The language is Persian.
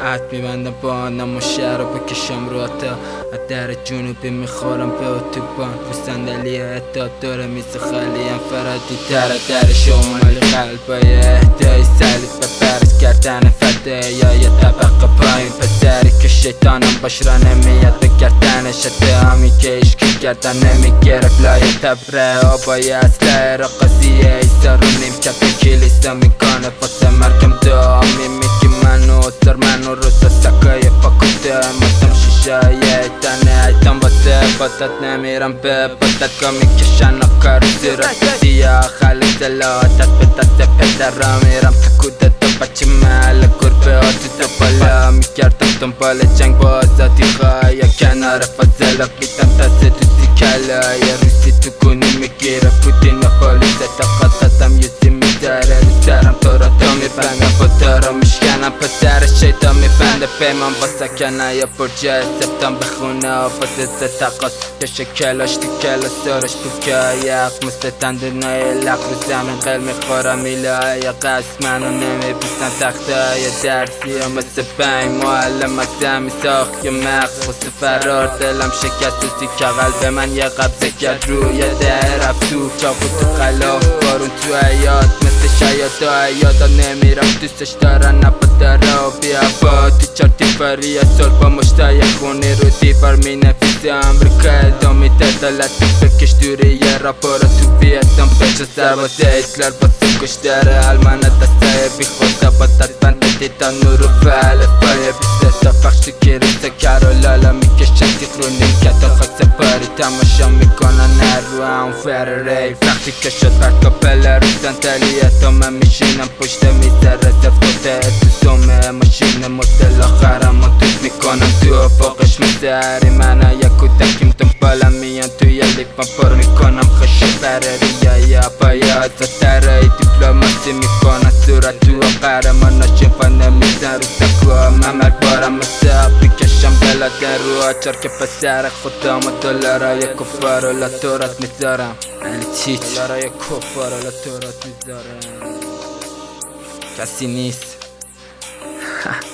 عهد میبندم با آنم و شهر رو بکشم رو عطا از در جنوبی میخورم به اتوبان رو صندلی اعداد داره میز خالیم فرادی در شمالی قلبای اهدای سلیب به برز کردن فده یا یه طبقه پایین پسری که شیطانم باش را نمیاد به گردنش اتهامی که عشقی کردن نمیگرف لای تبره آبای اسلحه را قضیه ایسا رو نیم کف کلیسا میکنه واسه مرگم دعا میگی منو اصر منو روزا سکای پاکوده مستم شیشه ایتانه ایتان واسه بادت نمیرم به بادت گا میکشن آکار زیرا سیاه خالص لاتت به دست پدرم میرم تکوده تو بچه محل گربه آتیزا بالا میگردم دنبال جنگ با آزادی خواه یا کنار فضلا بیدم تازه دوزی کلا یا روسی تو گونی میگیره پودین و پالیس اتقادتم یوزی میداره سرم تو را تا میبندم با دارا میشکنم پسر شیطان میبنده پیمان با سکنه یا برجه سبتم به خونه آفاز تقاس که شکلاش تو کلاسارش تو که یق مثل تندونای لق رو زمین قل میخورم میله یا قصد منو نمیبیستن تخته های درسی یا مثل بین معلم از زمین ساخت یا مغز خصوص فرار دلم شکست روزی که قلب من یه قبضه کرد روی ده رفت تو چاقو تو خلاف بارون تو حیات مثل شاید و حیادا نمیرم دوستش دارن نپا داره و بیا با تو چارتی فری سال با مشتای خونی رو دیوار می نفیسی امریکا ادامی دلالت بکش دوری یه راپارا تو ویتنام پیش سرباز هیتلر واسه کشتره المانه دسته بی خود بادت بنده دیدن نور و فعل پای بیسته تا پخش تو کریسه کارولالا میکشن تیخ رو نیمکت خاک سپاری تماشا میکنن هر رو هم فر ریف وقتی که شد بر کپل رو سنتلیه تا من میشینم پشت میزه رزرف توته تو سومه ماشین مدل آخرم و توت میکنم تو افاقش مثل هری منو یا کودکیم دنبالم میان توی لیفم پر میکنم خشی فرریه یا پایا ازتره دیپلوماسی میکنن صورت تو قهرمان نشیفا نمیزن رو سکوها ممل بارم مثل اپلیکشن بلاده رو آچار که پسر خودم و دلارای کفار و لاتورات میذارم دلارای کفار و لاتورات میذارم کسی نیست